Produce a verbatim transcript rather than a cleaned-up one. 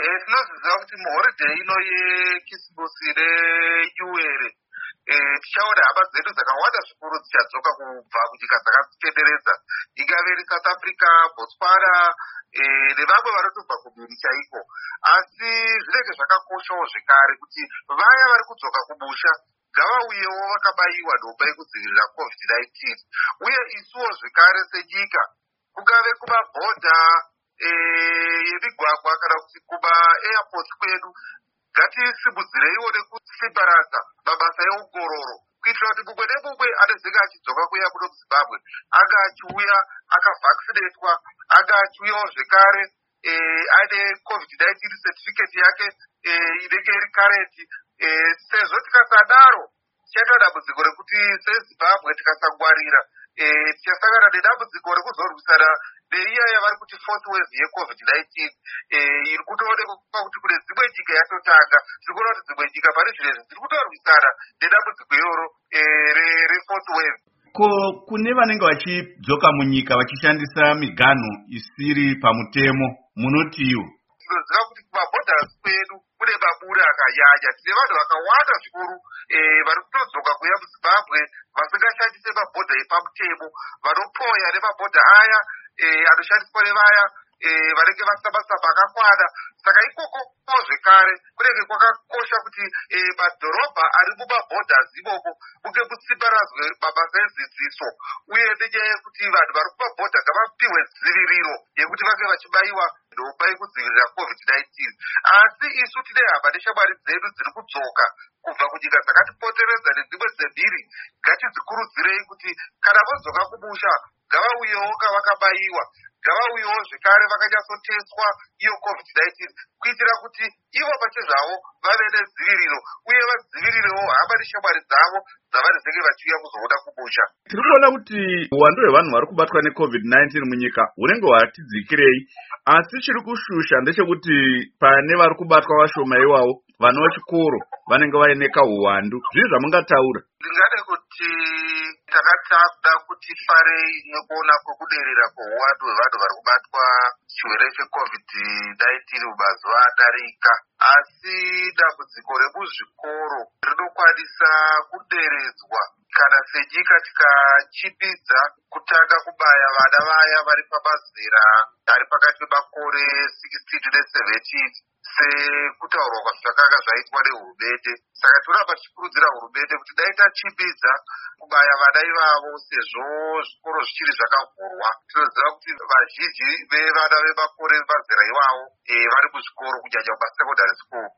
Tinoziva kuti muhoridheyi ino yekisimusi neyuwere tichaona hama dzedu dzakawanda zvikuru dzichadzoka kubva kunyika dzakatitenderedza, ingave iri South Africa, Botswana nevamwe vanotobva kumhiri chaiko. Asi zvinenge zvakakoshawo zvekare kuti vaya vari kudzoka kumusha ngavauyewo vakabayiwa nhomba yekudzivirira covid nineteen. Uye isuwo zvekare senyika, kungave kumabhodha yemigwagwa kana kuti kuma-airports kwedu, ngatisimudzireiwo nekusimbaradza mabasa eongororo kuitira kuti mumwe nemumwe anezenge achidzoka kuya muno muZimbabwe anga achiuya akavhakisinetwa, anga achiuyawo zvekare ane covid nineteen certificate yake inenge iri kareti. Sezvo tikasadaro tichaita dambudziko rekuti seZimbabwe tikasangwarira tichasangana nedambudziko rekuzorwisana neiya yavari kuti fourth wave yecovid nineteen iri kutoonekwa kuti kune dzimwe nyika yatotanga. Tiri kuona kuti dzimwe nyika pane zvinezvi dziri kutorwisana nedambudziko iroro refourth wave. Ko kune vanenge vachidzoka munyika vachishandisa miganhu isiri pamutemo munotiwo? Tinoziva kuti kumabhodhasi kwedu kune maburi akanyanya. Tine vanhu vakawanda zvikuru vari kutodzoka kuya muZimbabwe vasingashandise mabhodha epamutemo, vanopoya nemabhodha aya anoshandiswa nevaya vanenge vasina masamba akakwana. Saka ikoko zvekare kunenge kwakakosha kuti madhorobha ari mumabhodhas imomo munge musimbaradzwe mabasa edzidziso, uye nenyaya yekuti vanhu vari kumabhodha ngavapiwe dziviriro yekuti vange vachibayiwa nhomba yekudzivirira covid nineteen. Asi isu tine hama neshamwari dzedu dziri kudzoka kubva kunyika dzakatipoteredza nedzimwe dzemhiri, ngatidzikurudzirei kuti kana vodzoka kumusha ngavauyewo kavakabayiwa, ngavauyewo zvekare vakanyatsoteswa iyo covid nineteen kuitira kuti ivo pachezvavo vave nedziviriro uye vadzivirirewo hama neshamwari dzavo dzavanezenge vachiuya kuzoona kumusha. Tiri kuona kuti uwandu hwevanhu vari kubatwa necovid nineteen munyika hunenge hwati dzikirei, asi chiri kushusha ndechekuti pane vari kubatwa vashoma iwavo vana vechikoro vanenge vaine kauwandu. Zvii zvamungataura? Ndingade kuti takatakuda kuti farei nekuona kwekuderera kweuwandu hwevanhu vari kubatwa chirwere checovid nineteen mumazuva adarika, asi dambudziko remuzvikoro rinokwanisa kuderedzwa kana senyika tikachipidza kutanga kubaya vana vaya vari pamazera ari pakati pemakore sixteen neseventeen sekutaurwa kwazvakanga zvaitwa nehurumende. Saka tinoramba tichikurudzira hurumende kuti dai tachipidza kubaya vana ivavo sezvo zvikoro zvichiri zvakavhurwa. Tinoziva kuti vazhinji vevana vemakore mazera iwavo vari muzvikoro kunyanya kumasekondari school.